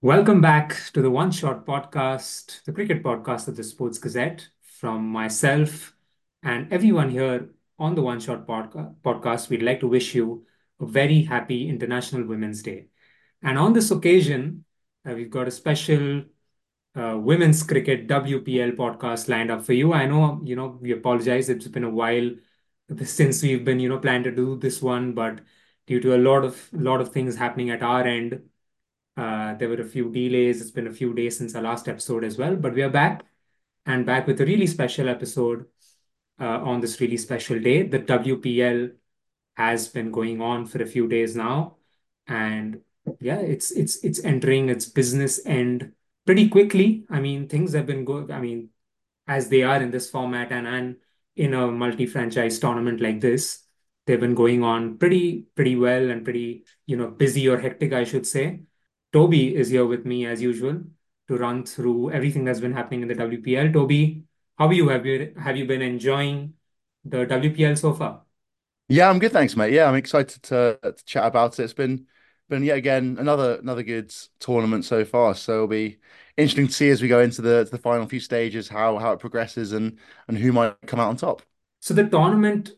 Welcome back to the One Shot podcast, the cricket podcast of the Sports Gazette. From myself and everyone here on the One Shot podcast, we'd like to wish you a very happy International Women's Day. And on this occasion, we've got a special women's cricket WPL podcast lined up for you. I know, we apologize. It's been a while since we've been, planned to do this one, but due to a lot of things happening at our end, there were a few delays. It's been a few days since our last episode as well, but we are back and back with a really special episode on this really special day. The WPL has been going on for a few days now, and yeah, it's entering its business end pretty quickly. I mean, things have been good. I mean, as they are in this format and in a multi-franchise tournament like this, they've been going on pretty well and pretty, busy or hectic, I should say. Toby is here with me as usual to run through everything that's been happening in the WPL. Toby, how are you? Have you been enjoying the WPL so far? Yeah, I'm good, thanks, mate. Yeah, I'm excited to chat about it. It's been yet again another good tournament so far. So it'll be interesting to see as we go into the final few stages how it progresses and who might come out on top. So the tournament,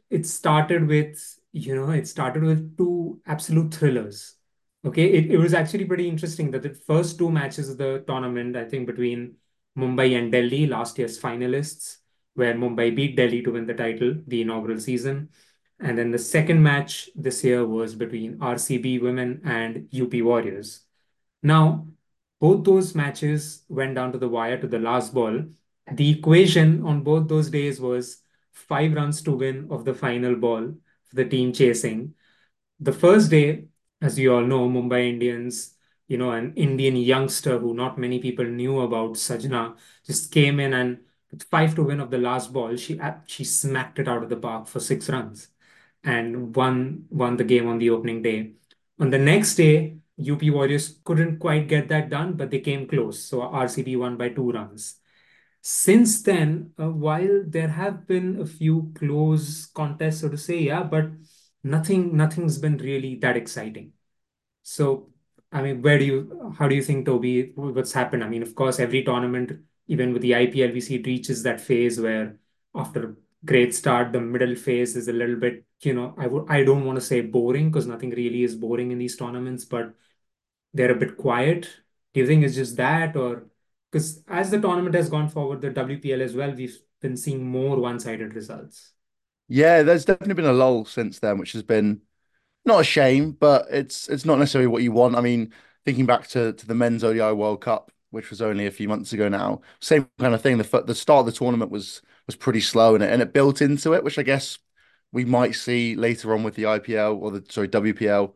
it started with two absolute thrillers. Okay, it was actually pretty interesting that the first two matches of the tournament, I think between Mumbai and Delhi, last year's finalists, where Mumbai beat Delhi to win the title, the inaugural season. And then the second match this year was between RCB women and UP Warriors. Now, both those matches went down to the wire to the last ball. The equation on both those days was 5 runs to win of the final ball for the team chasing. The first day, as you all know, Mumbai Indians, an Indian youngster who not many people knew about, Sajna, just came in and with 5 to win of the last ball, she smacked it out of the park for 6 runs and won the game on the opening day. On the next day, UP Warriors couldn't quite get that done, but they came close. So RCB won by 2 runs. Since then, while there have been a few close contests, so to say, yeah, but nothing's been really that exciting. So, I mean, how do you think, Toby, what's happened? I mean, of course, every tournament, even with the IPL, we see it reaches that phase where after a great start, the middle phase is a little bit, I don't want to say boring because nothing really is boring in these tournaments, but they're a bit quiet. Do you think it's just that, or because as the tournament has gone forward, the WPL as well, we've been seeing more one-sided results. Yeah, there's definitely been a lull since then, which has been not a shame, but it's not necessarily what you want. I mean, thinking back to the men's ODI World Cup, which was only a few months ago now, same kind of thing. The start of the tournament was pretty slow and it built into it, which I guess we might see later on with the IPL or the sorry WPL.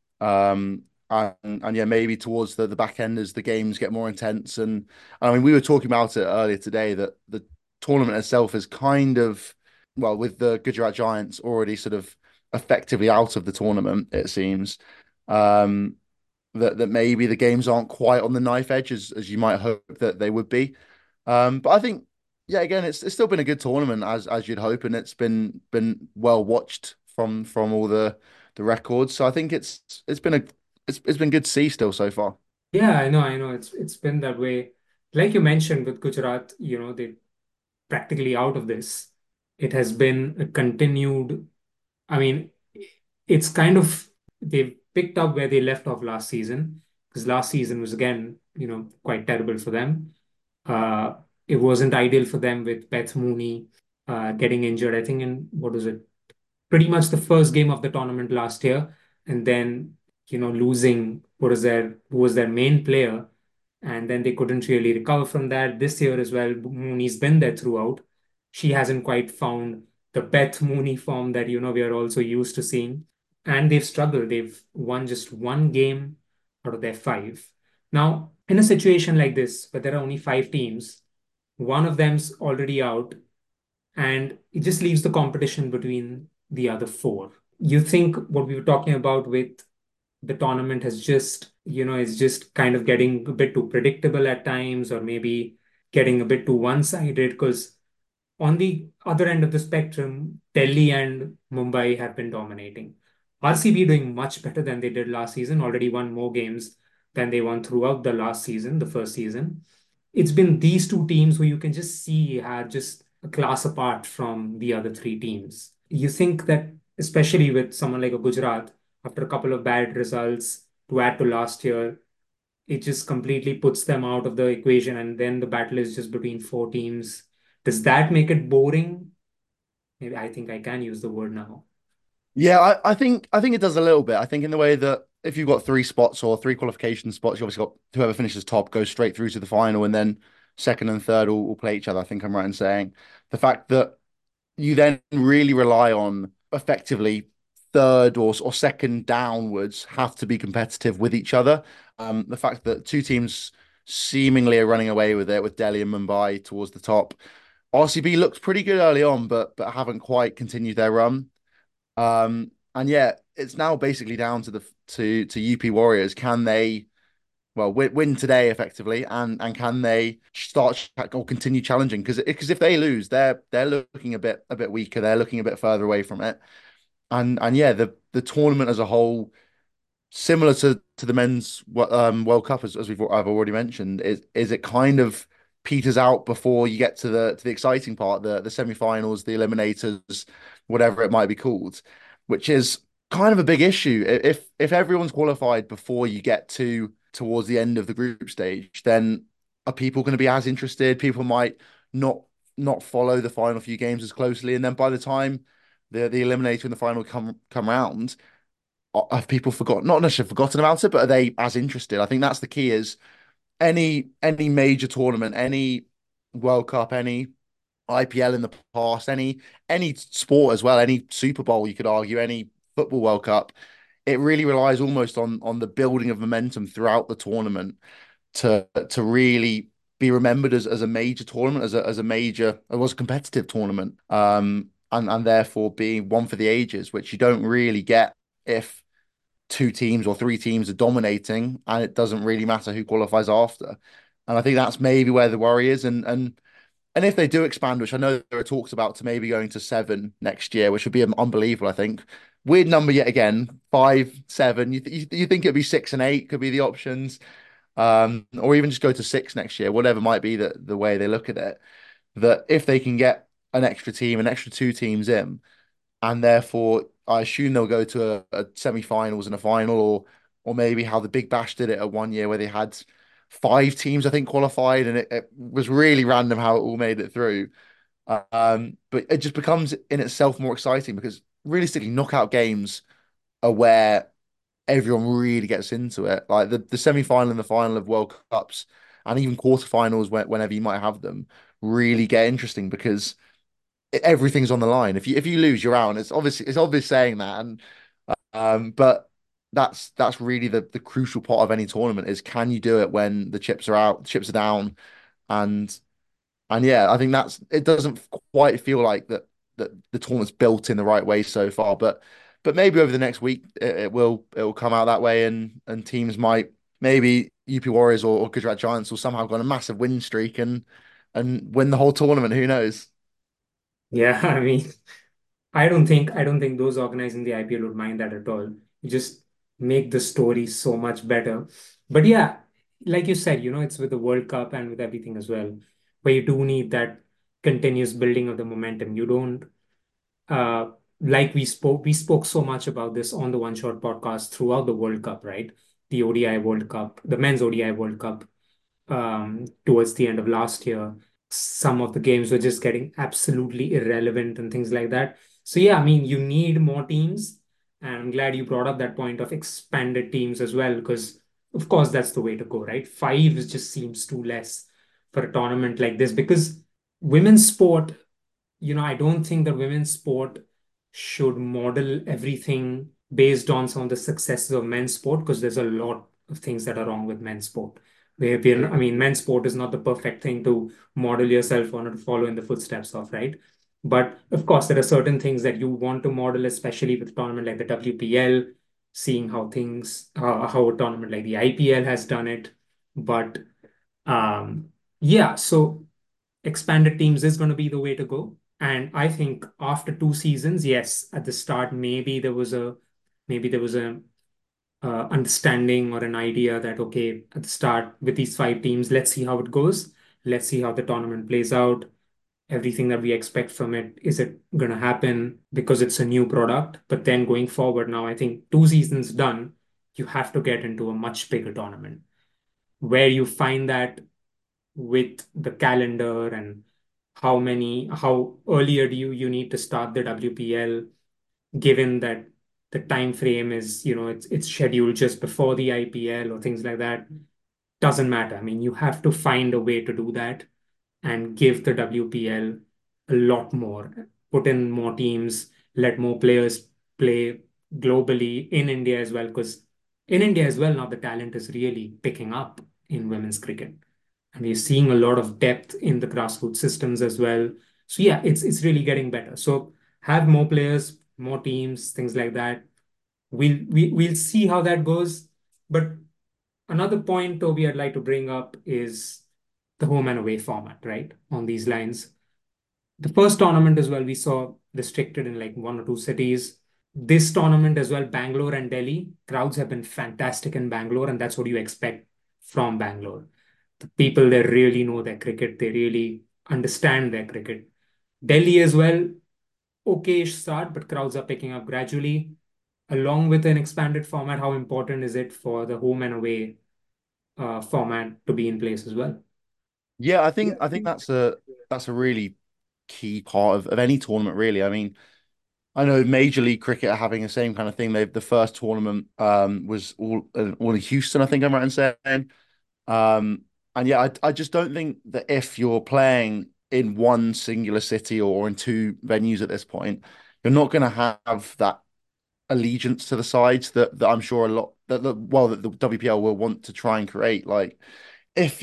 And yeah, maybe towards the back end as the games get more intense. And I mean, we were talking about it earlier today that the tournament itself is kind of well, with the Gujarat Giants already sort of effectively out of the tournament, it seems. Um, that maybe the games aren't quite on the knife edge as you might hope that they would be. But I think, yeah, again, it's still been a good tournament as you'd hope, and it's been well watched from all the records. So I think it's been good to see still so far. Yeah, I know. It's been that way. Like you mentioned with Gujarat, they practically out of this. It has been a continued, I mean, it's kind of they've picked up where they left off last season, because last season was again, quite terrible for them. Uh, it wasn't ideal for them with Beth Mooney getting injured, I think in what was it? Pretty much the first game of the tournament last year, and then losing who was their main player, and then they couldn't really recover from that. This year as well, Mooney's been there throughout. She hasn't quite found the Beth Mooney form that we are also used to seeing, and they've struggled. They've won just one game out of their five. Now, in a situation like this, where there are only 5 teams, one of them's already out, and it just leaves the competition between the other four. You think what we were talking about with the tournament has just, is just kind of getting a bit too predictable at times, or maybe getting a bit too one-sided, because on the other end of the spectrum, Delhi and Mumbai have been dominating. RCB doing much better than they did last season, already won more games than they won throughout the last season, the first season. It's been these two teams who you can just see are just a class apart from the other three teams. You think that, especially with someone like a Gujarat, after a couple of bad results to add to last year, it just completely puts them out of the equation, and then the battle is just between four teams. Does that make it boring? Maybe I think I can use the word now. Yeah, I think it does a little bit. I think in the way that if you've got three spots or three qualification spots, you obviously got whoever finishes top goes straight through to the final, and then second and third will play each other. I think I'm right in saying the fact that you then really rely on effectively third or second downwards have to be competitive with each other. The fact that two teams seemingly are running away with it, with Delhi and Mumbai towards the top. RCB looked pretty good early on, but haven't quite continued their run. And yeah, it's now basically down to the UP Warriors. Can they win today effectively, and can they start or continue challenging? Because if they lose, they're looking a bit weaker. They're looking a bit further away from it. And yeah, the tournament as a whole, similar to the men's World Cup, as I've already mentioned, is it kind of peters out before you get to the exciting part, the semi-finals, the eliminators, whatever it might be called, which is kind of a big issue. If everyone's qualified before you get towards the end of the group stage, then are people going to be as interested? People might not not follow the final few games as closely, and then by the time the eliminator and the final come round, have people forgotten, not necessarily forgotten about it, but are they as interested? I think that's the key. Is any major tournament, any World Cup, any IPL in the past, any sport as well, any Super Bowl, you could argue, any football World Cup, it really relies almost on the building of momentum throughout the tournament to really be remembered as a major tournament, as a major, it was a competitive tournament, and therefore being one for the ages, which you don't really get if two teams or three teams are dominating, and it doesn't really matter who qualifies after. And I think that's maybe where the worry is. And if they do expand, which I know there are talks about, to maybe going to seven next year, which would be unbelievable, I think. Weird number yet again, five, seven. You think it'd be six and eight could be the options, or even just go to six next year, whatever might be the way they look at it. That if they can get an extra team, an extra two teams in, and therefore I assume they'll go to a semi-finals and a final, or maybe how the Big Bash did it at one year where they had five teams I think qualified, and it was really random how it all made it through. But it just becomes in itself more exciting because realistically, knockout games are where everyone really gets into it. Like the semi-final and the final of World Cups, and even quarterfinals whenever you might have them, really get interesting because everything's on the line. If you lose, you're out. And it's obvious saying that, and but that's really the crucial part of any tournament is can you do it when the chips are out, the chips are down, and and yeah, I think that's it doesn't quite feel like that the tournament's built in the right way so far, but maybe over the next week it will come out that way, and teams might maybe UP Warriors or Gujarat Giants will somehow go on a massive win streak and win the whole tournament. Who knows? Yeah, I don't think those organizing the IPL would mind that at all. You just make the story so much better. But yeah, like you said, it's with the World Cup and with everything as well, where you do need that continuous building of the momentum. You don't uh like we spoke so much about this on the One Shot podcast throughout the World Cup, right? The ODI World Cup, the men's ODI World Cup, towards the end of last year. Some of the games were just getting absolutely irrelevant and things like that. So, yeah, you need more teams. And I'm glad you brought up that point of expanded teams as well, because, of course, that's the way to go, right? Five just seems too less for a tournament like this because women's sport, I don't think that women's sport should model everything based on some of the successes of men's sport because there's a lot of things that are wrong with men's sport. Men's sport is not the perfect thing to model yourself on or to follow in the footsteps of, right? But of course, there are certain things that you want to model, especially with a tournament like the WPL, seeing how a tournament like the IPL has done it. But yeah, so expanded teams is going to be the way to go. And I think after two seasons, yes, at the start, maybe there was a understanding or an idea that, okay, at the start with these five teams, let's see how it goes. Let's see how the tournament plays out. Everything that we expect from it, is it going to happen because it's a new product? But then going forward now, I think 2 seasons done, you have to get into a much bigger tournament where you find that with the calendar and how earlier do you need to start the WPL, given that the time frame is, it's scheduled just before the IPL or things like that. Doesn't matter. I mean, you have to find a way to do that and give the WPL a lot more, put in more teams, let more players play globally in India as well. Because in India as well, now the talent is really picking up in women's cricket. And we're seeing a lot of depth in the grassroots systems as well. So yeah, it's really getting better. So have more players, more teams, things like that. We'll see how that goes. But another point, Toby, I'd like to bring up is the home and away format, right? On these lines. The first tournament as well, we saw restricted in like one or two cities. This tournament as well, Bangalore and Delhi, crowds have been fantastic in Bangalore, and that's what you expect from Bangalore. The people there really know their cricket, they really understand their cricket. Delhi as well, okay-ish start, but crowds are picking up gradually. Along with an expanded format, how important is it for the home and away format to be in place as well? Yeah, I think that's a really key part of any tournament, really. I mean, I know Major League Cricket are having the same kind of thing. The first tournament was all in Houston, I think I'm right in saying. Um, and yeah, I just don't think that if you're playing in one singular city or in two venues at this point, you're not going to have that allegiance to the sides that I'm sure a lot that the WPL will want to try and create. Like if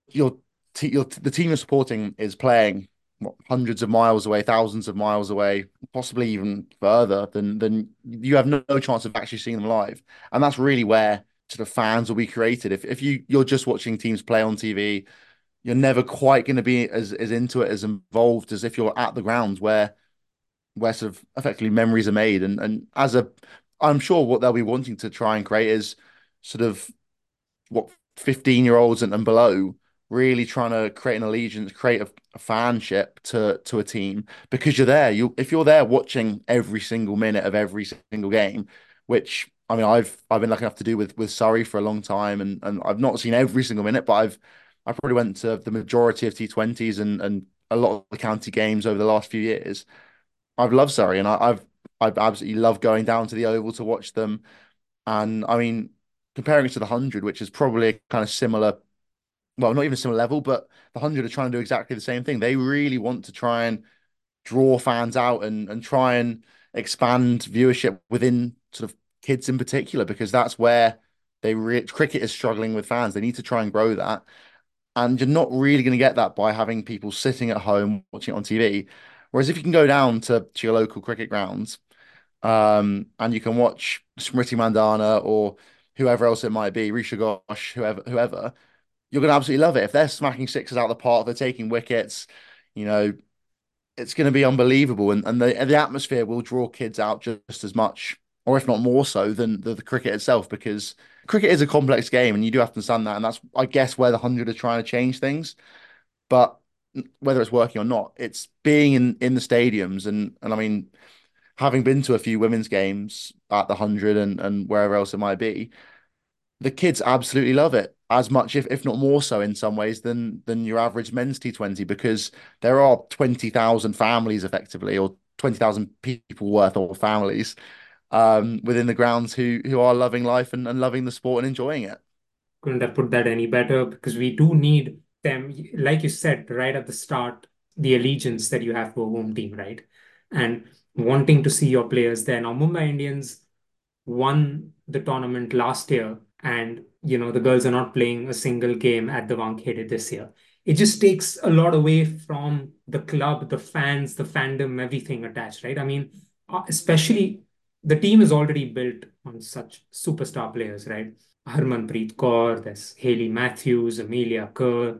the team you're supporting is playing hundreds of miles away, thousands of miles away, possibly even further, then you have no chance of actually seeing them live. And that's really where sort of fans will be created. If you're just watching teams play on TV, you're never quite going to be as into it, as involved as if you're at the grounds where sort of effectively memories are made. And as a I'm sure what they'll be wanting to try and create is sort of what 15-year-olds and below really trying to create an allegiance, create a fanship to a team because you're there. If you're there watching every single minute of every single game, which I mean I've been lucky enough to do with Surrey for a long time, and I've not seen every single minute, but I probably went to the majority of T20s and a lot of the county games over the last few years. I've loved Surrey, and I've absolutely loved going down to the Oval to watch them. And I mean, comparing it to the 100, which is probably a kind of similar, well, not even a similar level, but the 100 are trying to do exactly the same thing. They really want to try and draw fans out and try and expand viewership within sort of kids in particular, because that's where cricket is struggling with fans. They need to try and grow that. And you're not really going to get that by having people sitting at home watching it on TV. Whereas if you can go down to your local cricket grounds, and you can watch Smriti Mandana or whoever else it might be, Risha Ghosh, whoever, you're going to absolutely love it. If they're smacking sixes out of the park, they're taking wickets, you know, it's going to be unbelievable. And the atmosphere will draw kids out just as much, or if not more so, than the cricket itself, because cricket is a complex game and you do have to understand that. And that's, I guess, where the 100 are trying to change things. But whether it's working or not, it's being in the stadiums. And I mean, having been to a few women's games at the 100 and wherever else it might be, the kids absolutely love it as much, if not more so in some ways than your average men's T20, because there are 20,000 families effectively, or 20,000 people worth of families within the grounds who are loving life and loving the sport and enjoying it. Couldn't have put that any better because we do need them, like you said right at the start, the allegiance that you have to a home team, right? And wanting to see your players there. Now, Mumbai Indians won the tournament last year, and the girls are not playing a single game at the Wankhede this year. It just takes a lot away from the club, the fans, the fandom, everything attached, right? I mean, especially the team is already built on such superstar players, right? Harmanpreet Kaur, there's Hayley Matthews, Amelia Kerr,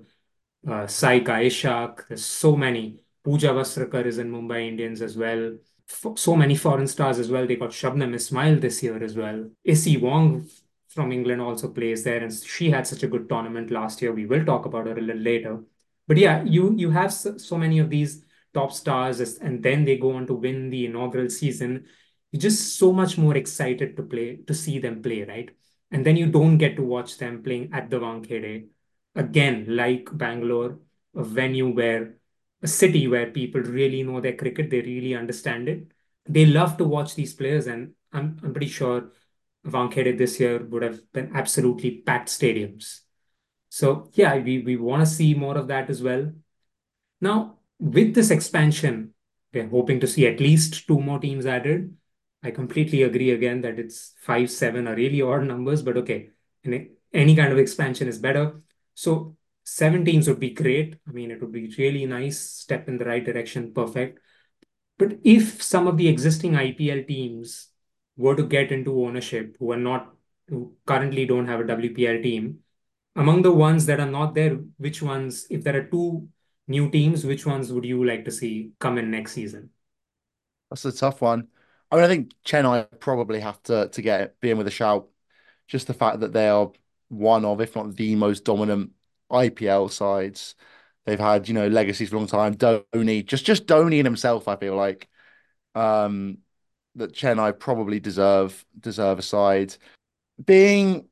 Saika Ishak. There's so many. Pooja Vastrakar is in Mumbai Indians as well. So many foreign stars as well. They got Shabnam Ismail this year as well. Issy Wong. from England also plays there, and she had such a good tournament last year. We will talk about her a little later. But yeah, you have so many of these top stars, and then they go on to win the inaugural season. You're just so much more excited to see them play, right? And then you don't get to watch them playing at the Wankhede again, like Bangalore, a venue where a city where people really know their cricket, they really understand it. They love to watch these players, and I'm pretty sure Wankhede this year would have been absolutely packed stadiums. So yeah, we want to see more of that as well. Now, with this expansion, we're hoping to see at least two more teams added. I completely agree again that it's five, seven are really odd numbers, but okay, any kind of expansion is better. So seven teams would be great. I mean, it would be really nice, step in the right direction, perfect. But if some of the existing IPL teams were to get into ownership who currently don't have a WPL team, among the ones that are not there, which ones, if there are two new teams, which ones would you like to see come in next season? That's a tough one. I mean, I think Chennai probably have to get be in with a shout. Just the fact that they are one of, if not the most dominant IPL sides. They've had, legacies for a long time. Dhoni, just Dhoni and himself, I feel like um, that Chennai probably deserve a side. Being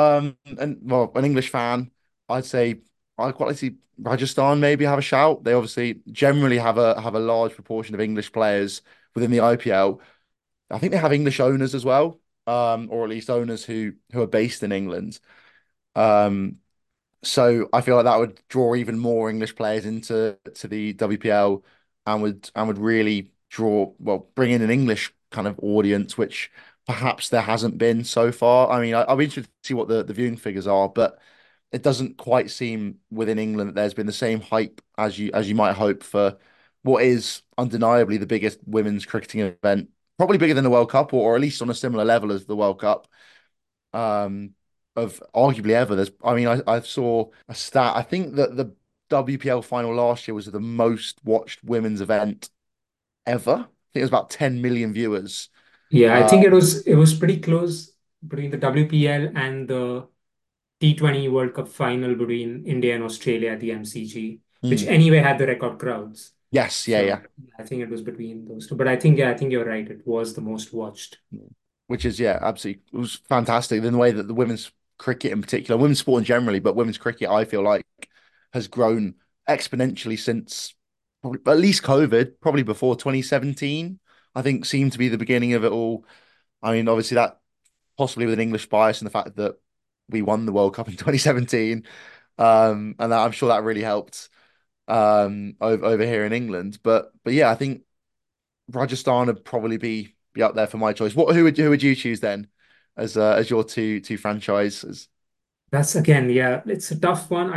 an English fan, I'd say I'd quite like to see Rajasthan maybe have a shout. They obviously generally have a large proportion of English players within the IPL. I think they have English owners as well, or at least owners who are based in England. Um, so I feel like that would draw even more English players into the WPL and would really bring in an English kind of audience, which perhaps there hasn't been so far. I mean, I'll be interested to see what the viewing figures are, but it doesn't quite seem within England that there's been the same hype as you might hope for what is undeniably the biggest women's cricketing event, probably bigger than the World Cup, or at least on a similar level as the World Cup um, of arguably ever. I saw a stat. I think that the WPL final last year was the most watched women's event ever. I think it was about 10 million viewers. Yeah, I Uh, think it was pretty close between the WPL and the T20 World Cup final between India and Australia at the MCG, which mm, anyway had the record crowds. yes, yeah, So yeah. I think it was between those two. But I think, yeah, I think you're right. It was the most watched. Which is, yeah, absolutely. It was fantastic. Then the way that the women's cricket in particular, women's sport in generally, but women's cricket, I feel like has grown exponentially since probably at least COVID, probably before 2017. I think seemed to be the beginning of it all. I mean, obviously that possibly with an English bias and the fact that we won the World Cup in 2017. And I'm sure that really helped over here in England. But yeah, I think Rajasthan would probably be up there for my choice. Who would you choose then as your two franchises? That's again, yeah, it's a tough one.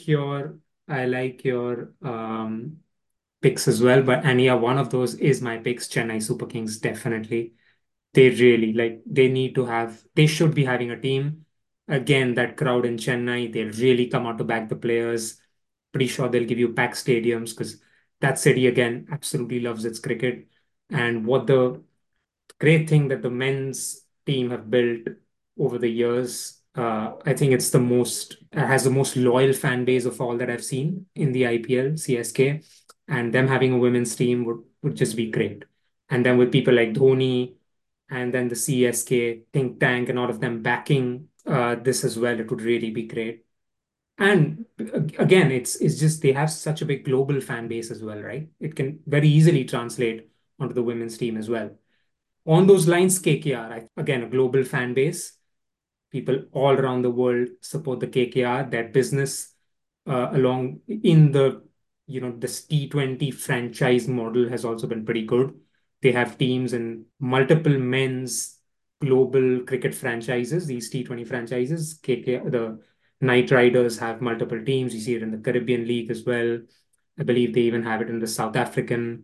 I like your picks as well, but and yeah, one of those is my picks, Chennai Super Kings, definitely. They really they should be having a team. Again, that crowd in Chennai, they'll really come out to back the players. Pretty sure they'll give you packed stadiums because that city again absolutely loves its cricket. And what the great thing that the men's team have built over the years. I think it's the most has the most loyal fan base of all that I've seen in the IPL, CSK, and them having a women's team would just be great. And then with people like Dhoni, and then the CSK think tank, and all of them backing this as well, it would really be great. And again, it's just they have such a big global fan base as well, right? It can very easily translate onto the women's team as well. On those lines, KKR, again, a global fan base. People all around the world support the KKR. Their business along in this T20 franchise model has also been pretty good. They have teams in multiple men's global cricket franchises, these T20 franchises. KKR, the Knight Riders have multiple teams. You see it in the Caribbean League as well. I believe they even have it in the South African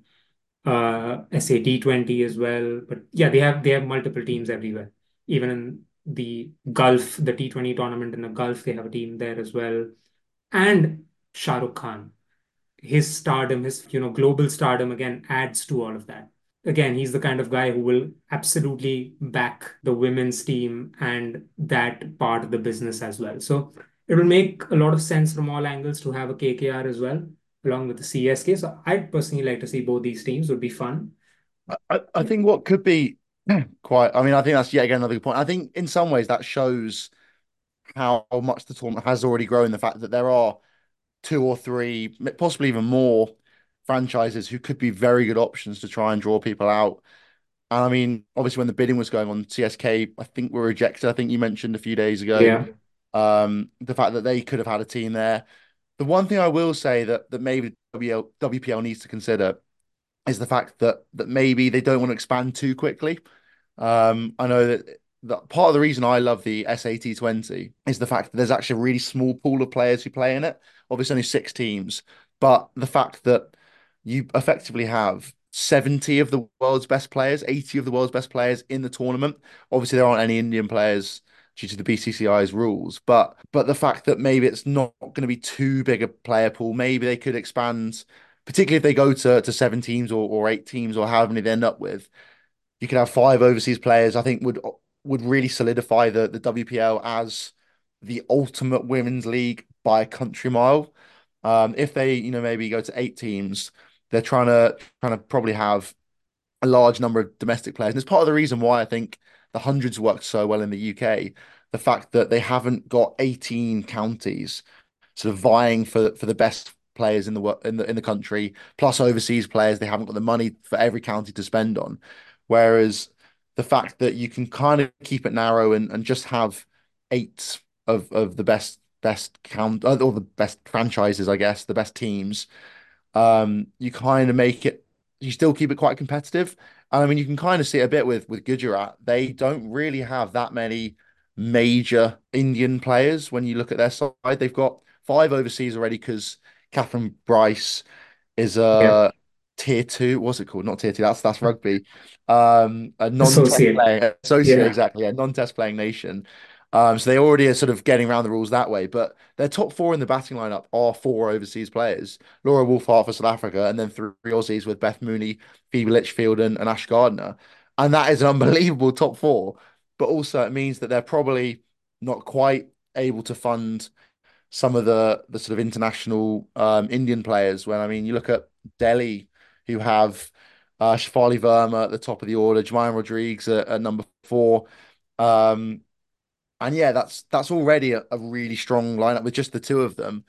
SAT20 as well. But yeah, they have multiple teams everywhere. Even in the Gulf, the T20 tournament in the Gulf, they have a team there as well. And Shah Rukh Khan, his stardom, his global stardom again adds to all of that. again, he's the kind of guy who will absolutely back the women's team and that part of the business as well. So it will make a lot of sense from all angles to have a KKR as well, along with the CSK. So I'd personally like to see both these teams. Would be fun. I think what could be quite, I mean, I think that's yet again another good point. I think in some ways that shows how much the tournament has already grown. The fact that there are two or three, possibly even more franchises who could be very good options to try and draw people out. And I mean, obviously, when the bidding was going on, CSK, I think were rejected. I think you mentioned a few days ago, Yeah. the fact that they could have had a team there. The one thing I will say that maybe WPL needs to consider is the fact that maybe they don't want to expand too quickly. I know that part of the reason I love the SAT20 is the fact that there's actually a really small pool of players who play in it. Obviously, only six teams, but the fact that you effectively have 70 of the world's best players, 80 of the world's best players in the tournament. Obviously, there aren't any Indian players due to the BCCI's rules, but the fact that maybe it's not going to be too big a player pool, maybe they could expand, particularly if they go to seven teams or eight teams or however many they end up with. You could have five overseas players. I think would really solidify the WPL as the ultimate women's league by a country mile. If they, maybe go to eight teams, they're trying to probably have a large number of domestic players. And it's part of the reason why I think the hundreds worked so well in the UK. The fact that they haven't got 18 counties sort of vying for the best players in the country, plus overseas players, they haven't got the money for every county to spend on. Whereas the fact that you can kind of keep it narrow and just have eight of the best count or the best franchises, I guess, the best teams, you kind of make it, you still keep it quite competitive. And I mean, you can kind of see it a bit with Gujarat. They don't really have that many major Indian players when you look at their side. They've got five overseas already because Catherine Bryce is Yeah. a tier two. What's it called? Not tier two. That's rugby. A non-test Associate. playing associate, Yeah. exactly. A non-test playing nation. So they already are sort of getting around the rules that way. But their top four in the batting lineup are four overseas players. Laura Wolfhart for South Africa, and then three Aussies with Beth Mooney, Phoebe Litchfield, and Ash Gardner. And that is an unbelievable top four. But also it means that they're probably not quite able to fund some of the sort of international Indian players. When I mean, you look at Delhi, who have Shafali Verma at the top of the order, Jemima Rodriguez at number four. Um, and yeah, that's already a really strong lineup with just the two of them.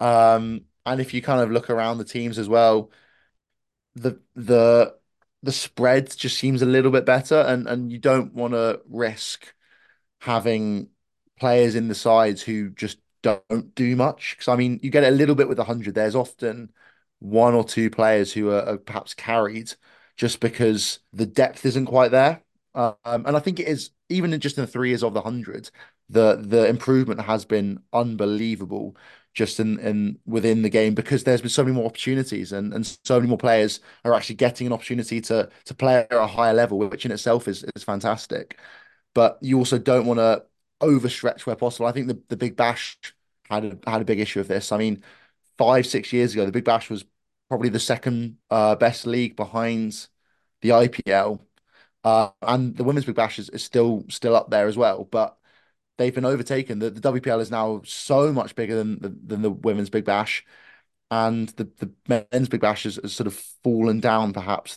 And if you kind of look around the teams as well, the the the spread just seems a little bit better, and you don't want to risk having players in the sides who just don't do much. Because I mean, you get it a little bit with 100. There's often one or two players who are perhaps carried just because the depth isn't quite there. And I think it is even just in the 3 years of the 100, the improvement has been unbelievable just in within the game because there's been so many more opportunities and so many more players are actually getting an opportunity to play at a higher level, which in itself is fantastic. But you also don't want to overstretch where possible. I think the Big Bash had a big issue of this. I mean, 5, 6 years ago, the Big Bash was probably the second best league behind the IPL, and the Women's Big Bash is still up there as well. But they've been overtaken. The WPL is now so much bigger than the Women's Big Bash, and the Men's Big Bash has sort of fallen down perhaps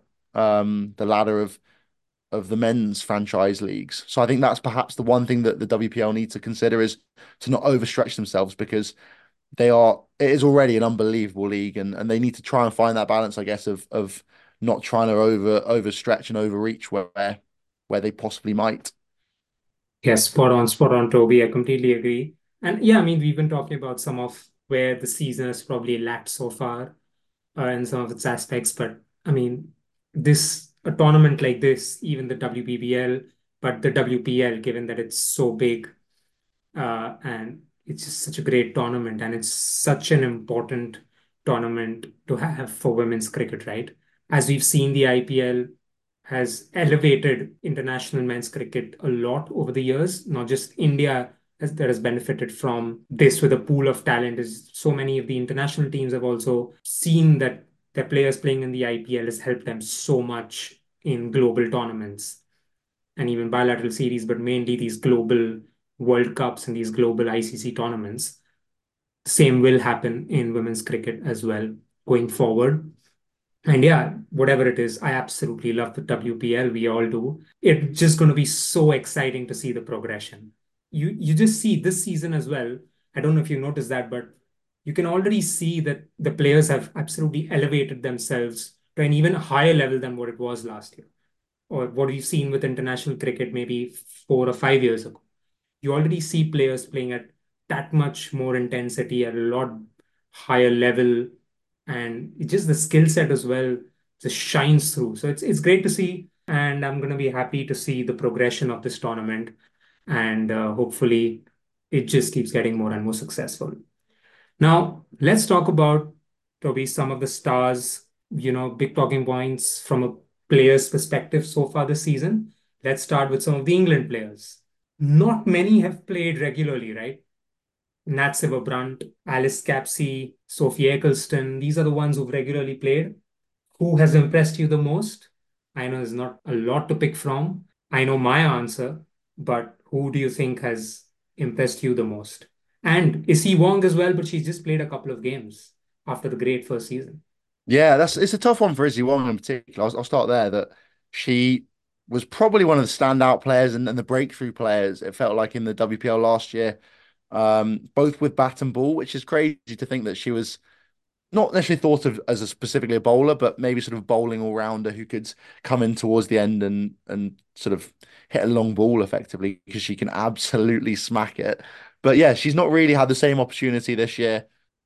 the ladder of the men's franchise leagues. So I think that's perhaps the one thing that the WPL need to consider is to not overstretch themselves because it is already an unbelievable league and they need to try and find that balance, I guess, of not trying to overstretch and overreach where they possibly might. Yes, spot on, Toby. I completely agree. And yeah, I mean, we've been talking about some of where the season has probably lacked so far in some of its aspects. But I mean, a tournament like this, even the WBBL, but the WPL, given that it's so big, and it's just such a great tournament, and it's such an important tournament to have for women's cricket, right? As we've seen, the IPL has elevated international men's cricket a lot over the years. Not just India that has benefited from this with a pool of talent. Is so many of the international teams have also seen that their players playing in the IPL has helped them so much in global tournaments and even bilateral series, but mainly these global World Cups and these global ICC tournaments. Same will happen in women's cricket as well going forward. And yeah, whatever it is, I absolutely love the WPL. We all do. It's just going to be so exciting to see the progression. You just see this season as well. I don't know if you noticed that, but you can already see that the players have absolutely elevated themselves to an even higher level than what it was last year, or what we've seen with international cricket maybe 4 or 5 years ago. You already see players playing at that much more intensity at a lot higher level, and just the skill set as well just shines through. So it's great to see, and I'm going to be happy to see the progression of this tournament, and hopefully it just keeps getting more and more successful. Now, let's talk about, Toby, some of the stars, big talking points from a player's perspective so far this season. Let's start with some of the England players. Not many have played regularly, right? Nat Silverbrunt, Alice Capsey, Sophie Eccleston, these are the ones who've regularly played. Who has impressed you the most? I know there's not a lot to pick from. I know my answer, but who do you think has impressed you the most? And Issy Wong as well, but she's just played a couple of games after the great first season. Yeah, that's it's a tough one for Izzy Wong in particular. I'll start there. That she was probably one of the standout players and the breakthrough players. It felt like in the WPL last year, both with bat and ball, which is crazy to think that she was not necessarily thought of as a specifically a bowler, but maybe sort of bowling all rounder who could come in towards the end and sort of hit a long ball effectively because she can absolutely smack it. But yeah, she's not really had the same opportunity this year.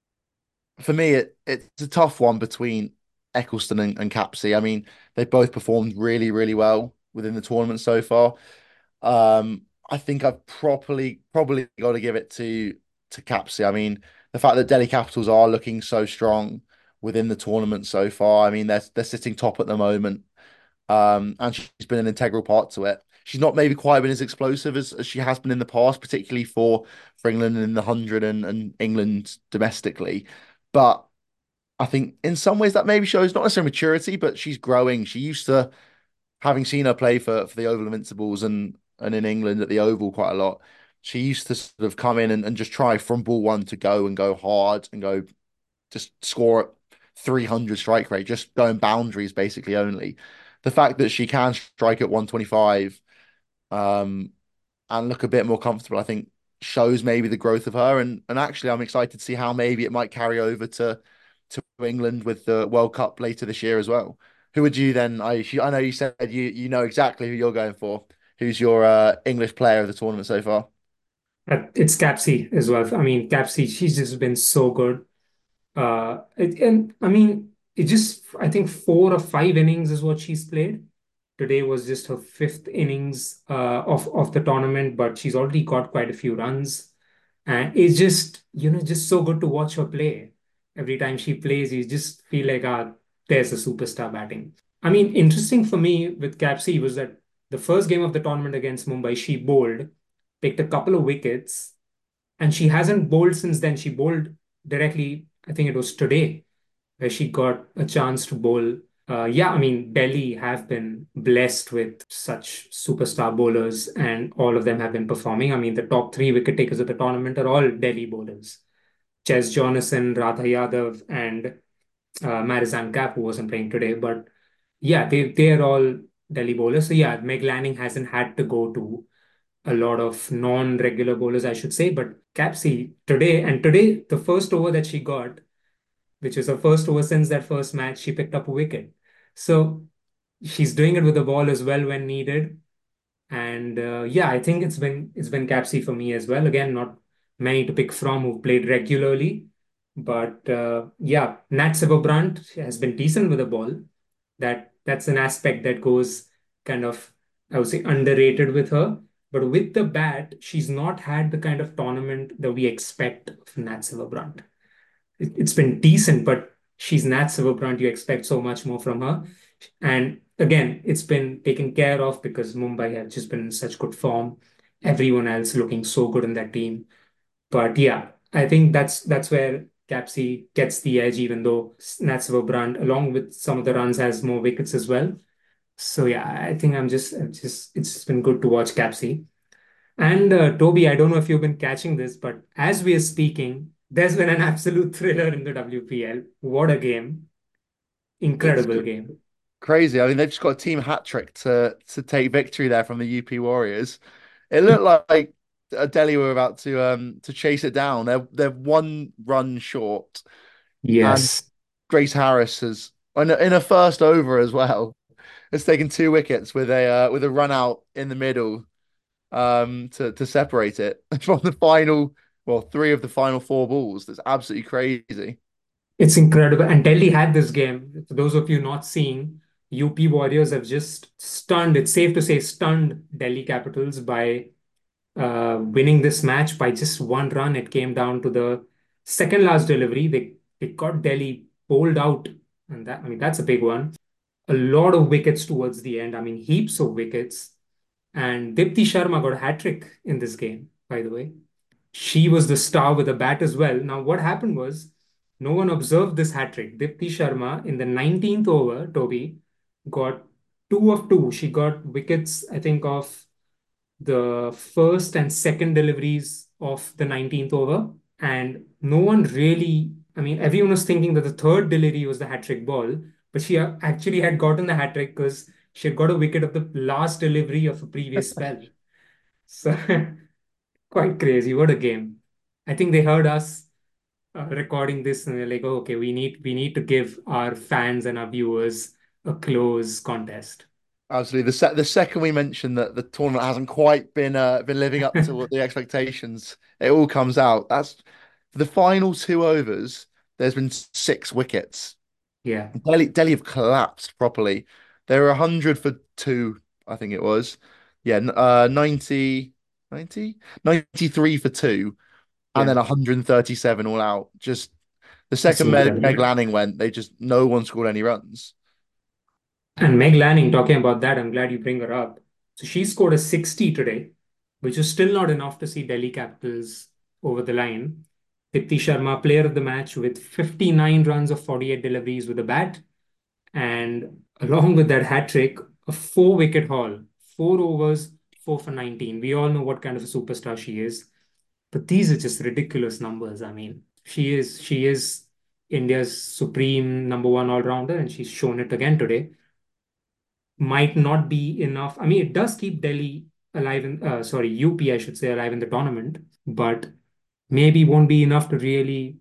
For me, it's a tough one between Eccleston and Capsey. I mean, they both performed really, really well within the tournament so far. I think I've probably got to give it to Capsey. I mean, the fact that Delhi Capitals are looking so strong within the tournament so far. I mean, they're sitting top at the moment. And she's been an integral part to it. She's not maybe quite been as explosive as she has been in the past, particularly for England in the 100 and England domestically. But I think in some ways that maybe shows not necessarily maturity, but she's growing. She used to, having seen her play for the Oval Invincibles and in England at the Oval quite a lot, she used to sort of come in and just try from ball one to go and go hard and go just score at 300 strike rate, just going boundaries basically only. The fact that she can strike at 125 um, and look a bit more comfortable, I think shows maybe the growth of her. And actually, I'm excited to see how maybe it might carry over to England with the World Cup later this year as well. Who would you then? I know you said you know exactly who you're going for. Who's your English player of the tournament so far? It's Capsey as well. I mean, Capsey, she's just been so good. And I mean, I think 4 or 5 innings is what she's played. Today was just her fifth innings of the tournament, but she's already got quite a few runs. And it's just, just so good to watch her play. Every time she plays, you just feel like, there's a superstar batting. I mean, interesting for me with Capsey was that the first game of the tournament against Mumbai, she bowled, picked a couple of wickets, and she hasn't bowled since then. She bowled directly, I think it was today, where she got a chance to bowl. Yeah, I mean, Delhi have been blessed with such superstar bowlers, and all of them have been performing. I mean, the top three wicket takers of the tournament are all Delhi bowlers. Ches Jonathan, Radha Yadav, and Marizan Kapp, who wasn't playing today. But yeah, they're all Delhi bowlers. So yeah, Meg Lanning hasn't had to go to a lot of non-regular bowlers, I should say. But Capsey today, the first over that she got, which is her first over since that first match, she picked up a wicket. So she's doing it with the ball as well when needed. And yeah, I think it's been Capsey for me as well. Again, not many to pick from who've played regularly, but yeah, Nat Silverbrunt has been decent with the ball. That's an aspect that goes kind of, I would say, underrated with her. But with the bat, she's not had the kind of tournament that we expect of Nat Silverbrunt. It's been decent, but she's Nat Silverbrunt. You expect so much more from her. And again, it's been taken care of because Mumbai have just been in such good form. Everyone else looking so good in that team. But yeah, I think that's where Capsey gets the edge, even though Natsver along with some of the runs, has more wickets as well. So yeah, I think it's just been good to watch Capsey. And Toby, I don't know if you've been catching this, but as we are speaking, there's been an absolute thriller in the WPL. What a game! It's Incredible game. crazy. I mean, they've just got a team hat trick to take victory there from the UP Warriors. It looked like Delhi were about to chase it down. They're one run short, and Yes. Grace Harris has in a first over as well has taken two wickets with a run out in the middle to separate it from the final three of the final four balls. That's absolutely crazy. It's incredible. And Delhi had this game. For those of you not seeing, UP Warriors have just stunned, it's safe to say, stunned Delhi Capitals by winning this match by just one run. It came down to the second last delivery. They got Delhi bowled out. And that, I mean, that's a big one. A lot of wickets towards the end. I mean, heaps of wickets. And Dipti Sharma got a hat trick in this game, by the way. She was the star with a bat as well. Now, what happened was no one observed this hat trick. Dipti Sharma in the 19th over, Toby, got two of two. She got wickets, I think, of the first and second deliveries of the 19th over. And no one really, I mean, everyone was thinking that the third delivery was the hat trick ball, but she actually had gotten the hat trick because she had got a wicket of the last delivery of a previous spell. So quite crazy. What a game. I think they heard us recording this and they're like, oh, okay, we need to give our fans and our viewers a close contest. Absolutely. The second we mentioned that the tournament hasn't quite been living up to what the expectations, it all comes out. That's for the final two overs. There's been six wickets. Yeah, Delhi have collapsed properly. They were 100 for two, I think it was. Yeah, 93 for two, and yeah. then 137 all out. Just the It's second Meg incredible. Lanning went, they just no one scored any runs. And Meg Lanning, talking about that, I'm glad you bring her up. So she scored a 60 today, which is still not enough to see Delhi Capitals over the line. Dipti Sharma, player of the match, with 59 runs of 48 deliveries with a bat. And along with that hat trick, a four wicket haul, 4 overs, 4 for 19. We all know what kind of a superstar she is. But these are just ridiculous numbers. I mean, she is India's supreme number one all-rounder, and she's shown it again today. Might not be enough. I mean, it does keep Delhi alive in, sorry, UP, I should say, alive in the tournament, but maybe won't be enough to really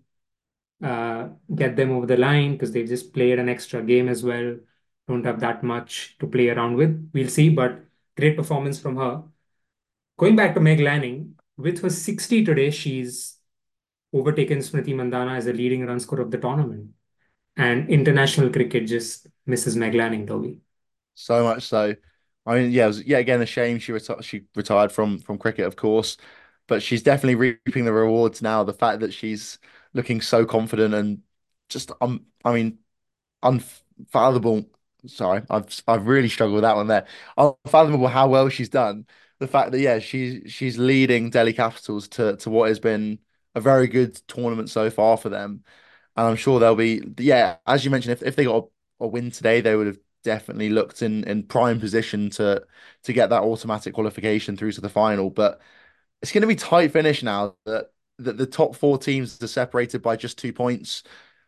get them over the line because they've just played an extra game as well. Don't have that much to play around with. We'll see, but great performance from her. Going back to Meg Lanning, with her 60 today, she's overtaken Smriti Mandana as a leading run scorer of the tournament. And international cricket just misses Meg Lanning, Toby. So much so. I mean, yeah, it was yet again a shame she retired from cricket, of course, but she's definitely reaping the rewards now. The fact that she's looking so confident and just I mean, unfathomable. Sorry, I've really struggled with that one there. Unfathomable how well she's done. The fact that yeah, she's leading Delhi Capitals to what has been a very good tournament so far for them. And I'm sure they'll be, yeah, as you mentioned, if they got a win today, they would have definitely looked in prime position to get that automatic qualification through to the final. But it's going to be tight finish now that the top four teams are separated by just 2 points.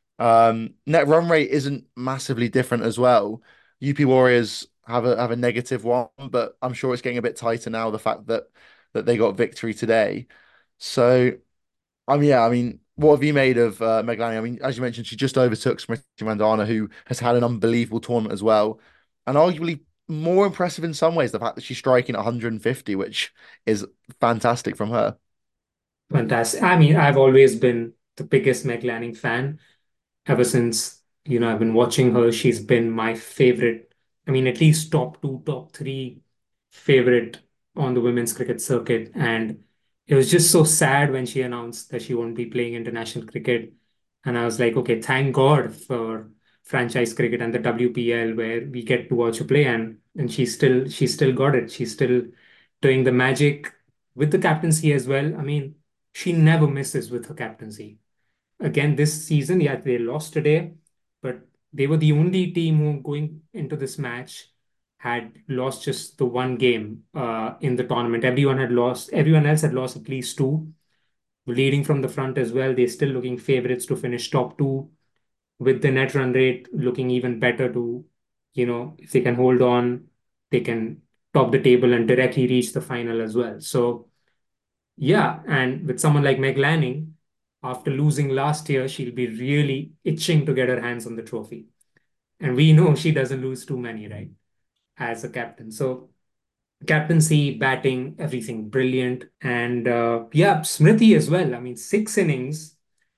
Net run rate isn't massively different as well. UP Warriors have a negative one, but I'm sure it's getting a bit tighter now. The fact that they got victory today, so. Yeah, I mean, what have you made of Meg Lanning? I mean, as you mentioned, she just overtook Smriti Mandana, who has had an unbelievable tournament as well, and arguably more impressive in some ways, the fact that she's striking at 150, which is fantastic from her. Fantastic. I mean, I've always been the biggest Meg Lanning fan ever since, I've been watching her. She's been my favorite. I mean, at least top two, top three favorite on the women's cricket circuit. And it was just so sad when she announced that she won't be playing international cricket. And I was like, okay, thank God for franchise cricket and the WPL where we get to watch her play. And she's still got it. She's still doing the magic with the captaincy as well. I mean, she never misses with her captaincy. again this season, yeah, they lost today, but they were the only team who going into this match had lost just the one game in the tournament. Everyone else had lost at least two, leading from the front as well. They're still looking favorites to finish top two, with the net run rate looking even better to, if they can hold on, they can top the table and directly reach the final as well. So, yeah, and with someone like Meg Lanning, after losing last year, she'll be really itching to get her hands on the trophy. And we know she doesn't lose too many, right? As a captain. So, captaincy, batting, everything brilliant. And yeah, Smriti as well. I mean, 6 innings,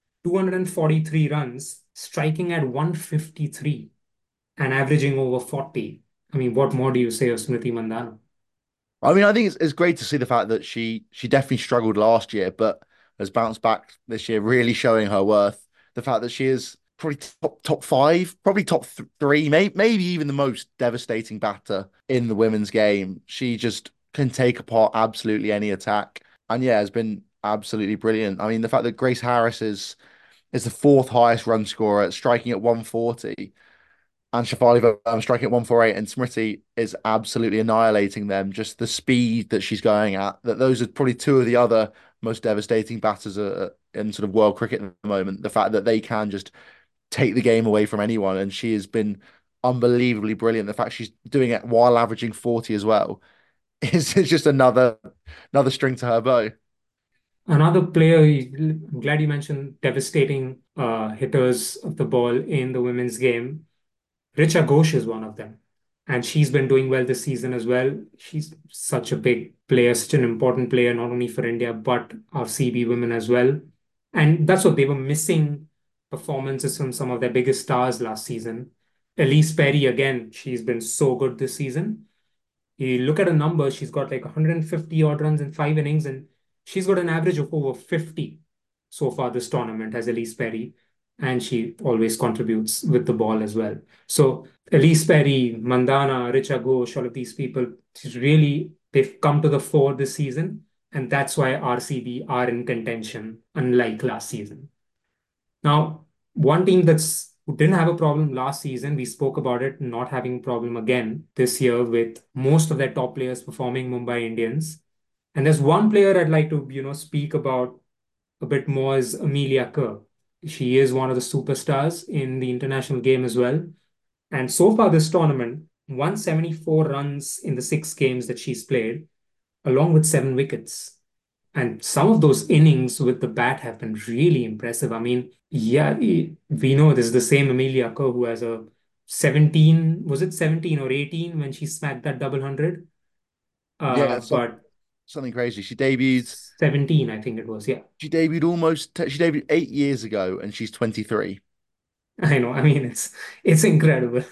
243 runs, striking at 153 and averaging over 40. I mean, what more do you say of Smriti Mandhana? I mean, I think it's great to see the fact that she definitely struggled last year, but has bounced back this year, really showing her worth. The fact that she is probably top five, probably top three, maybe even the most devastating batter in the women's game. She just can take apart absolutely any attack, and yeah, has been absolutely brilliant. I mean, the fact that Grace Harris is the fourth highest run scorer, striking at 140 and Shafali striking at 148, and Smriti is absolutely annihilating them. Just the speed that she's going at, that those are probably two of the other most devastating batters in sort of world cricket at the moment. The fact that they can just take the game away from anyone, and she has been unbelievably brilliant. The fact she's doing it while averaging 40 as well is just another string to her bow. Another player, I'm glad you mentioned devastating hitters of the ball in the women's game. Richa Ghosh is one of them. And she's been doing well this season as well. She's such a big player, such an important player, not only for India, but our CB women as well. And that's what they were missing performances from some of their biggest stars last season. Elise Perry, again, she's been so good this season. You look at her numbers, she's got like 150 odd runs in 5 innings, and she's got an average of over 50 so far this tournament as Elise Perry. And she always contributes with the ball as well. So Elise Perry, Mandana, Richa Ghosh, all of these people, they've come to the fore this season. And that's why RCB are in contention, unlike last season. Now, one team who didn't have a problem last season, we spoke about it not having a problem again this year with most of their top players performing Mumbai Indians. And there's one player I'd like to, speak about a bit more is Amelia Kerr. She is one of the superstars in the international game as well. And so far this tournament, 174 runs in the 6 games that she's played, along with 7 wickets. And some of those innings with the bat have been really impressive. I mean, yeah, we know this is the same Amelia Kerr who has a 17, was it 17 or 18 when she smacked that double hundred? Yeah, But something crazy. She debuted 17, I think it was. Yeah, she debuted 8 years ago, and she's 23. I know. I mean, it's incredible.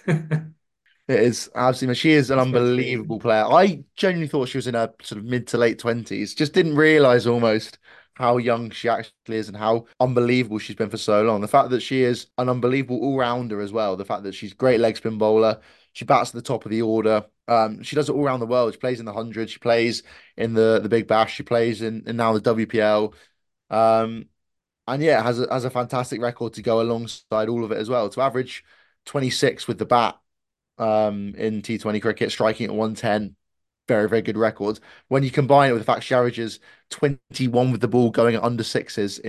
It is absolutely. She is an It's quite crazy. unbelievable player. I genuinely thought she was in her sort of mid to late 20s. Just didn't realize almost how young she actually is and how unbelievable she's been for so long. The fact that she is an unbelievable all-rounder as well. The fact that she's a great leg spin bowler. She bats at the top of the order. She does it all around the world. She plays in the 100. She plays in the Big Bash. She plays in now the WPL. Um, and yeah, has a fantastic record to go alongside all of it as well. To average 26 with the bat in T20 cricket, striking at 110. Very, very good record. When you combine it with the fact she averages 21 with the ball going at under sixes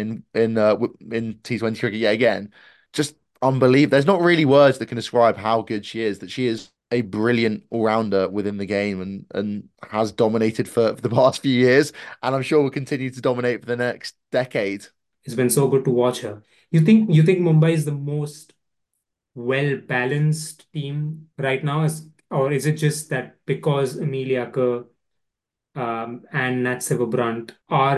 in T20 cricket yet again, just unbelievable. There's not really words that can describe how good she is, that she is a brilliant all-rounder within the game and has dominated for the past few years, and I'm sure will continue to dominate for the next decade. It's been so good to watch her. You think Mumbai is the most well balanced team right now, or is it just that because Amelia Kerr and Nat Silverbrunt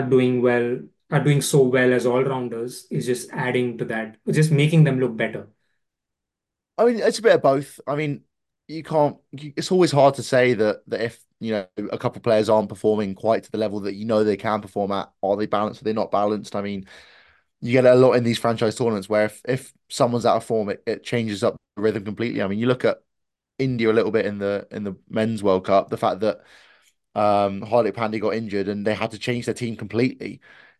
are doing so well as all rounders, is just adding to that, just making them look better? I mean, it's a bit of both. I mean, it's always hard to say that if a couple of players aren't performing quite to the level that they can perform at, are they balanced? Are they not balanced? I mean, you get it a lot in these franchise tournaments where if someone's out of form, it changes up the rhythm completely. I mean, you look at India a little bit in the men's World Cup, the fact that Hardik Pandya got injured and they had to change their team completely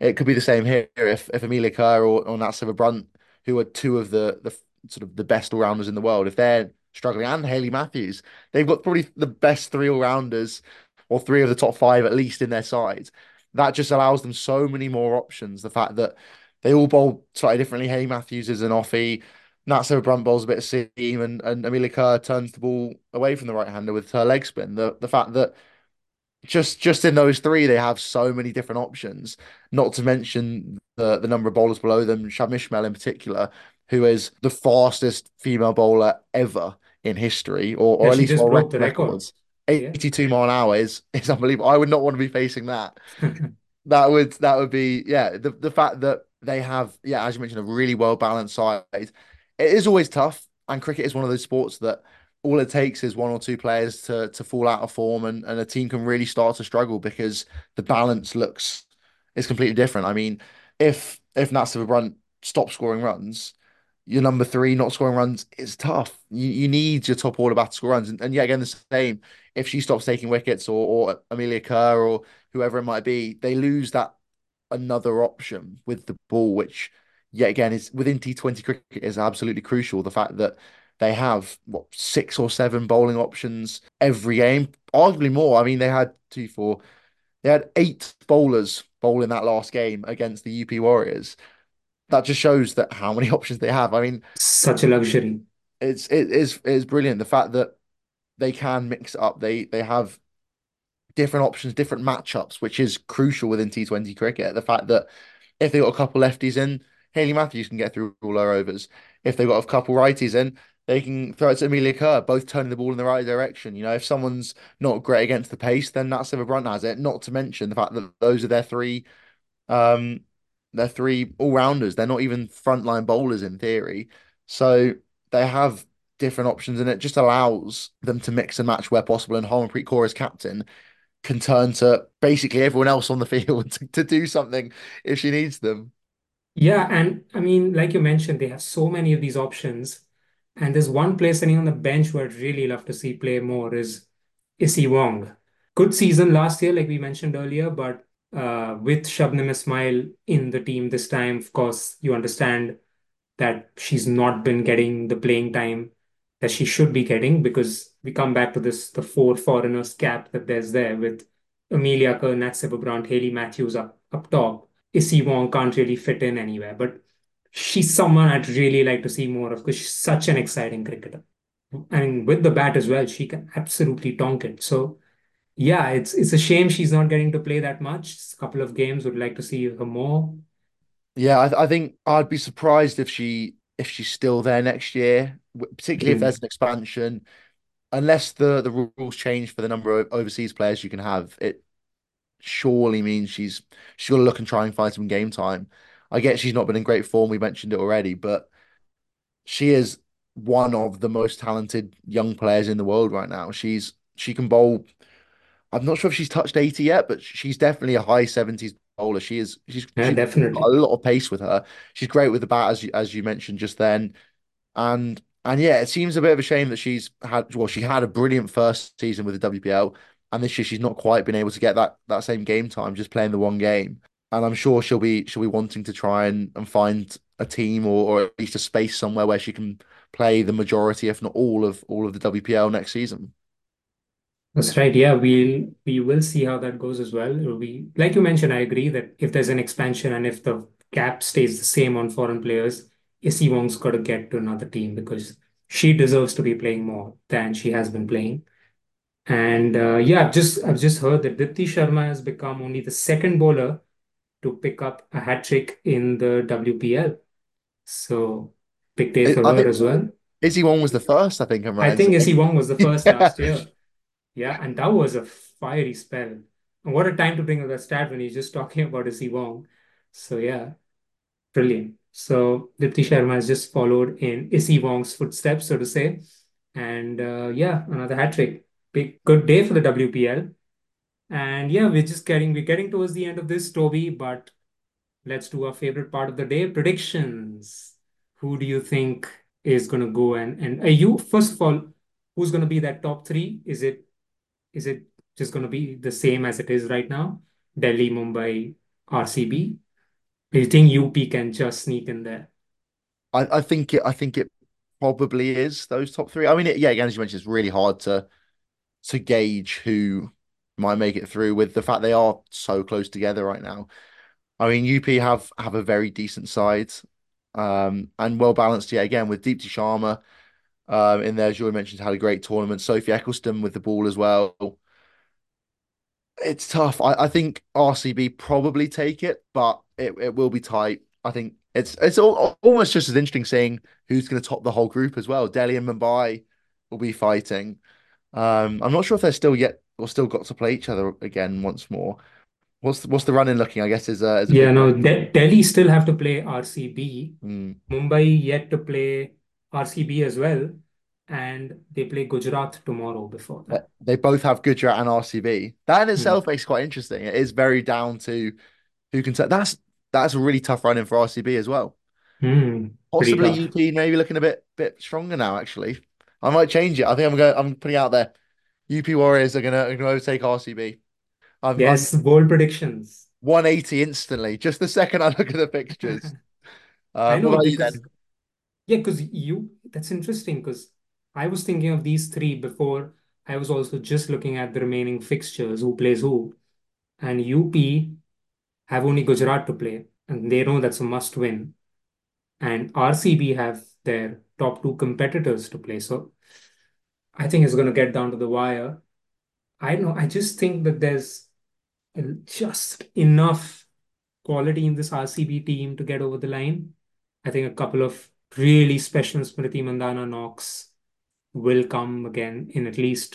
It could be the same here if Amelia Kerr or Nat Brunt, who are two of the sort of the best all-rounders in the world, if they're struggling, and Hayley Matthews, they've got probably the best three all-rounders or three of the top five at least in their side. That just allows them so many more options. The fact that they all bowl slightly differently. Hayley Matthews is an offie. Nat Brunt bowls a bit of seam, and Amelia Kerr turns the ball away from the right-hander with her leg spin. The fact that just in those three, they have so many different options. Not to mention the number of bowlers below them. Shab Ismail in particular, who is the fastest female bowler ever in history, Yeah, or at she least by just broke the record. records. Yeah. 82 mile an hour is unbelievable. I would not want to be facing that. That would be, yeah, the fact that they have, yeah, as you mentioned, a really well balanced side. It is always tough, and cricket is one of those sports that all it takes is one or two players to fall out of form, and a team can really start to struggle because the balance looks is completely different. I mean, if Nat Brunt stops scoring runs, your number three not scoring runs is tough. You need your top order bat to score runs, and yet again the same. If she stops taking wickets, or Amelia Kerr or whoever it might be, they lose that another option with the ball, which yet again is within T20 cricket is absolutely crucial. The fact that they have what, six or seven bowling options every game, arguably more. I mean, they had two, four, they had eight bowlers bowling that last game against the UP Warriors. That just shows that how many options they have. I mean, Such a luxury. it is brilliant. The fact that they can mix it up. They have different options, different matchups, which is crucial within T20 cricket. The fact that if they've got a couple lefties in, Hayley Matthews can get through all her overs. If they've got a couple righties in, they can throw it to Amelia Kerr, both turning the ball in the right direction. You know, if someone's not great against the pace, then Nat Brunt has it. Not to mention the fact that those are um, their three all-rounders. They're not even frontline bowlers in theory. So they have different options, and it just allows them to mix and match where possible. And Harmanpreet Kaur as captain can turn to basically everyone else on the field to do something if she needs them. Yeah, and I mean, like you mentioned, they have so many of these options. And there's one player sitting on the bench who I'd really love to see play more is Issy Wong. Good season last year, like we mentioned earlier, but with Shabnam Ismail in the team this time, of course, you understand that she's not been getting the playing time that she should be getting because we come back to this the four foreigners cap that there's there with Amelia Kerr, Nat Silverbrand, Hayley Matthews up top. Issy Wong can't really fit in anywhere, but she's someone I'd really like to see more of because she's such an exciting cricketer. I mean, with the bat as well, she can absolutely tonk it. So yeah, it's a shame she's not getting to play that much. A couple of games, would like to see her more. Yeah, I think I'd be surprised if she's still there next year, particularly if there's Really. an expansion. Unless the rules change for the number of overseas players you can have, it surely means she's got to look and try and find some game time. I get she's not been in great form. We mentioned it already, but she is one of the most talented young players in the world right now. She can bowl. I'm not sure if she's touched 80 yet, but she's definitely a high 70s bowler. Yeah, She's got a definitely. lot of pace with her. She's great with the bat as you mentioned just then. And yeah, it seems a bit of a shame that she had a brilliant first season with the WPL, and this year she's not quite been able to get that same game time, just playing the one game. And I'm sure she'll be wanting to try and find a team, or at least a space somewhere where she can play the majority, if not all of the WPL next season. That's right. Yeah, we will see how that goes as well. We, like you mentioned, I agree that if there's an expansion and if the cap stays the same on foreign players, Issy Wong's got to get to another team because she deserves to be playing more than she has been playing. And yeah, I've just heard that Dipti Sharma has become only the second bowler to pick up a hat trick in the WPL. So big day for I her think as well. Izzy Wong was the first. I think I'm I right in think Issy saying. Wong was the first Yeah. last year. Yeah, and that was a fiery spell. And what a time to bring up that stat when he's just talking about Issy Wong. So yeah, brilliant. So Dipti Sharma has just followed in Issy Wong's footsteps, so to say. And yeah, another hat trick. Big good day for the WPL. And yeah, we're getting towards the end of this, Toby, but let's do our favorite part of the day, predictions. Who do you think is gonna go and are you first of all, who's gonna be that top three? Is it just going to be the same as it is right now? Delhi, Mumbai, RCB? Do you think UP can just sneak in there? I think it probably is those top three. I mean, yeah, again, as you mentioned, it's really hard to gauge who might make it through with the fact they are so close together right now. I mean, UP have a very decent side, and well balanced. Yeah, again with Deepti Sharma in there, as you already mentioned, had a great tournament. Sophie Eccleston with the ball as well. It's tough. I think RCB probably take it, but it will be tight. I think almost just as interesting seeing who's going to top the whole group as well. Delhi and Mumbai will be fighting. I'm not sure if they're still yet or still got to play each other again once more. What's the run in looking? I guess is a Yeah, big no, question. Delhi still have to play RCB. Hmm. Mumbai yet to play RCB as well, and they play Gujarat tomorrow before that. They both have Gujarat and RCB. That in Hmm. itself makes it quite interesting. It is very down to who can take. That's a really tough run in for RCB as well. Pretty Possibly tough. UP maybe looking a bit stronger now, actually. I might change it. I think I'm putting it out there. UP Warriors are gonna overtake RCB. I'm Yes, bold predictions. 180 instantly, just the second I look at the fixtures. I What know about you because then? yeah, because that's interesting because I was thinking of these three before. I was also just looking at the remaining fixtures, who plays who, and UP have only Gujarat to play, and they know that's a must win. And RCB have their top two competitors to play. So I think it's going to get down to the wire. I don't know. I just think that there's just enough quality in this RCB team to get over the line. I think a couple of really special Smriti Mandana knocks will come again in at least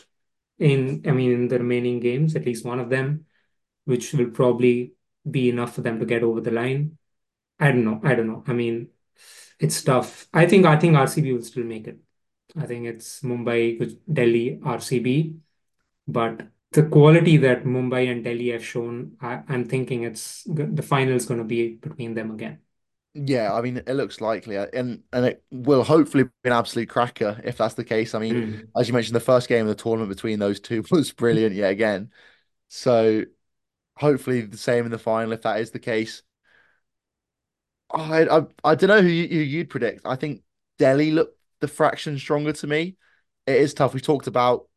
in the remaining games, at least one of them, which will probably be enough for them to get over the line. I don't know. I don't know. I mean, it's tough. I think RCB will still make it. I think it's Mumbai, Delhi, RCB, but the quality that Mumbai and Delhi have shown, I'm thinking the final is going to be between them again. Yeah, I mean it looks likely, and it will hopefully be an absolute cracker if that's the case. I mean, Mm. as you mentioned, the first game of the tournament between those two was brilliant yet again. So hopefully the same in the final if that is the case. I don't know who you'd predict. I think Delhi looked the fraction stronger to me. It is tough. We talked about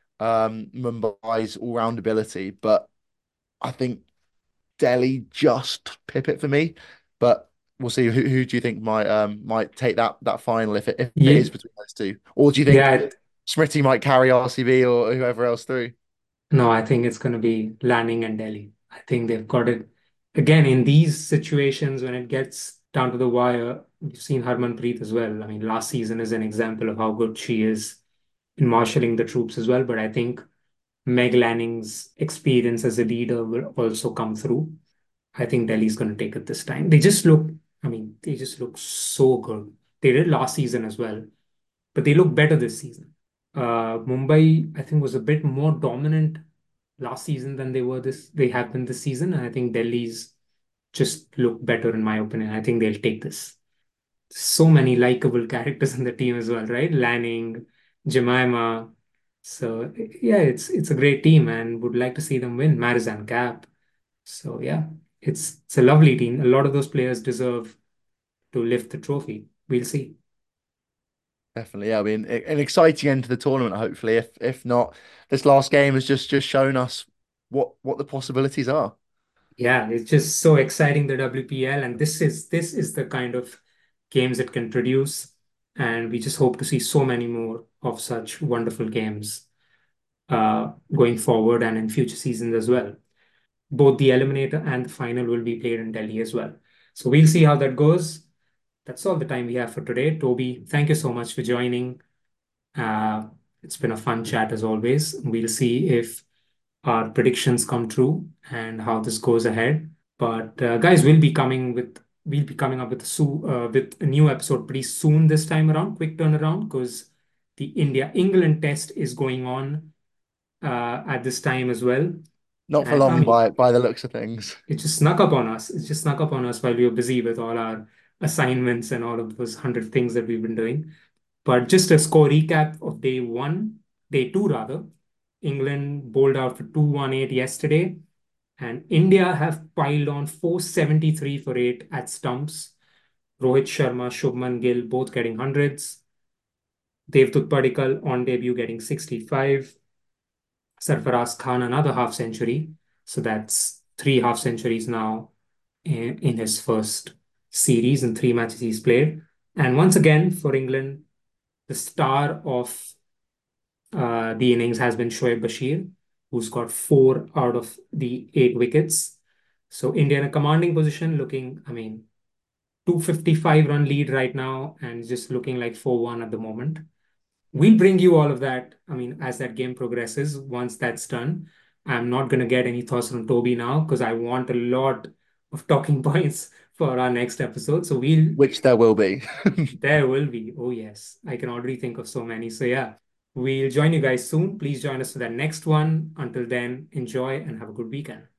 Mumbai's all-round ability, but I think Delhi just pip it for me. But we'll see. Who do you think might take that final if it Yeah, is between those two, or do you think yeah. Smriti might carry RCB or whoever else through? No, I think it's going to be Lanning and Delhi. I think they've got it. Again, in these situations, when it gets down to the wire, we've seen Harmanpreet as well. I mean, last season is an example of how good she is in marshalling the troops as well. But I think Meg Lanning's experience as a leader will also come through. I think Delhi's going to take it this time. They just look so good. They did last season as well, but they look better this season. Mumbai, I think, was a bit more dominant last season than they have been this season. And I think Delhi's just look better in my opinion. I think they'll take this. So many likable characters in the team as well, right? Lanning, Jemima. So yeah, it's a great team and would like to see them win. Marizan Cap. So yeah, it's a lovely team. A lot of those players deserve to lift the trophy. We'll see. Definitely, yeah. I mean, an exciting end to the tournament. Hopefully, if not, this last game has just shown us what the possibilities are. Yeah, it's just so exciting, the WPL, and this is the kind of games it can produce. And we just hope to see so many more of such wonderful games going forward and in future seasons as well. Both the eliminator and the final will be played in Delhi as well. So we'll see how that goes. That's all the time we have for today. Toby, thank you so much for joining. Uh, it's been a fun chat as always. We'll see if our predictions come true and how this goes ahead. But guys, we'll be coming up with a new episode pretty soon this time around. Quick turnaround because the India England test is going on at this time as well. Not for And I long mean, by the looks of things. it just snuck up on us. It just snuck up on us while we were busy with all our assignments and all of those 100 things that we've been doing. But just a score recap of day two rather. England bowled out for 218 yesterday, And India have piled on 473 for 8 at stumps. Rohit Sharma, Shubman Gill both getting hundreds. Devdut Padikkal on debut getting 65. Sarfaraz Khan another half century. So that's three half centuries now in his first series in three matches he's played. And once again for England, the star of the innings has been Shoaib Bashir, who's got 4 out of the 8 wickets. So India in a commanding position, looking, I mean, 255-run lead right now and just looking like 4-1 at the moment. We'll bring you all of that, I mean, as that game progresses, once that's done. I'm not going to get any thoughts from Toby now because I want a lot of talking points for our next episode. So which there will be. there will be. Oh, yes. I can already think of so many. So, yeah, we'll join you guys soon. Please join us for the next one. Until then, enjoy and have a good weekend.